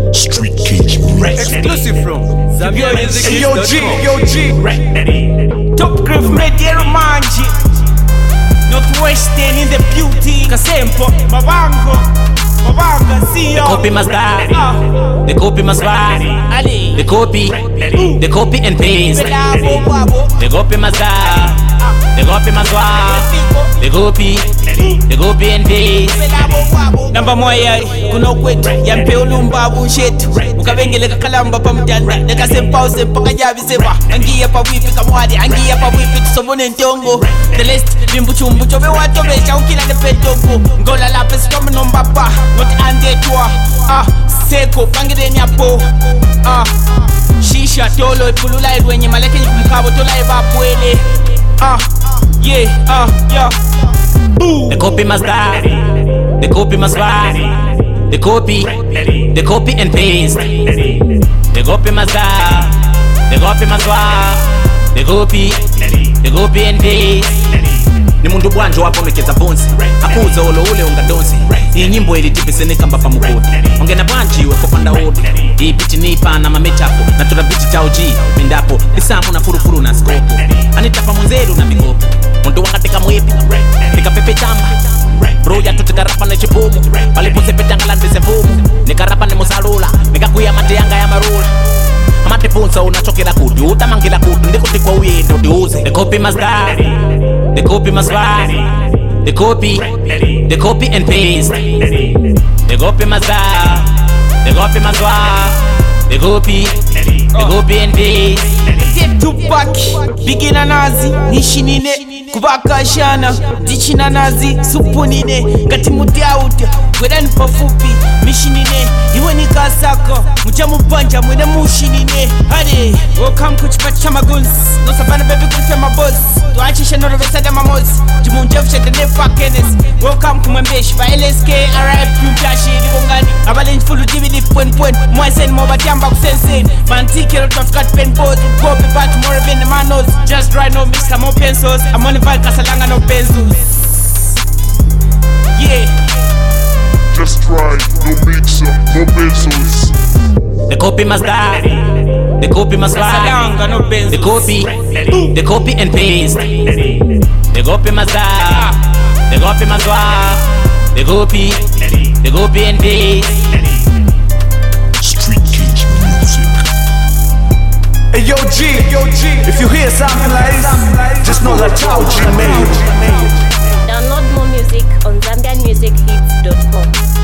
Street Cage Music. Exclusive from Zambia Music. Yo G. Top Grave Media Romanji. Northwestern in the beauty. Kasempo, Mabanga, see The copy must die. The copy must die. The copy and paste. The copy must die. The copy must die. The copy and paste. Namba moya kuna kwetu yampe ulumba bunshetu ukabengele kakalamba pamtanda nekasempa mpaka jabi sema angia pa wipi kamwadi angia pa wipi tusomone ntongo the list bimbuchumbu chobe wato besha ukila ne petongo ngola la pesi kama nomba pa not ande twa seko pangire nyapo shisha tolo ipulula edwenye maleke mkabo tola ebapwele yeah. The copy must die. The copy must die. The copy and paste. The copy must die. The copy must die. The copy and paste. Ni mundu bwanjo wapo mekeza bonsi akuza ule ungadonsi iyi nyimbo ilitipise kamba pa mukodi ongena bwanji we kopanda odi iyi bichi nipa na mamechafo na tuna bichi chao G mindapo isamu na furufuru na skopo anitapa mwenzeru na mikopo mundu wangatika mwepi nika pepe tamba broja tutikarapa na chipumu palipo sepetanga landise fumu nikarapa ni musalula nikakuya mate yanga ya marula amate punsa unachokela kuti utamangila kuti ndikutikwa uyende udiuze. The copy must die. The copy must die. The copy and paste. The copy must die. The copy must die. The copy and paste. Take to back, bigina nazi, nishinine, kubaka shana, dichina nazi, supunine, gati mutiautia, wedani pafupi, mishinine, iwe ni kasaka, mujamu banja, mwede mushinine, hade, welcome kuchipacha maguns, no sabana baby kufema boss, tuachisha noro vesada mamos, jimunjefusha the nefa kenes, welcome kumembeshi, pa LSK, RIP, mtashi, ribongani, abalenji fulu dividi point, mwesen mobatiamba kusensen, mantiki rotafkat pen board, copy back more than the manos, just right now mix some more pencils, I'm on the vibe kasalanga no pencils. Yeah. Just right, no mixer, no pencils. The copy must die. The copy must die. Kasalanga no pencils. The copy and paste. The copy must die. The copy must die. The copy and paste. Street Cage Music. Hey yo G, if you hear something like this, just know that Chow G made it. Download more music on ZambianMusicHits.com.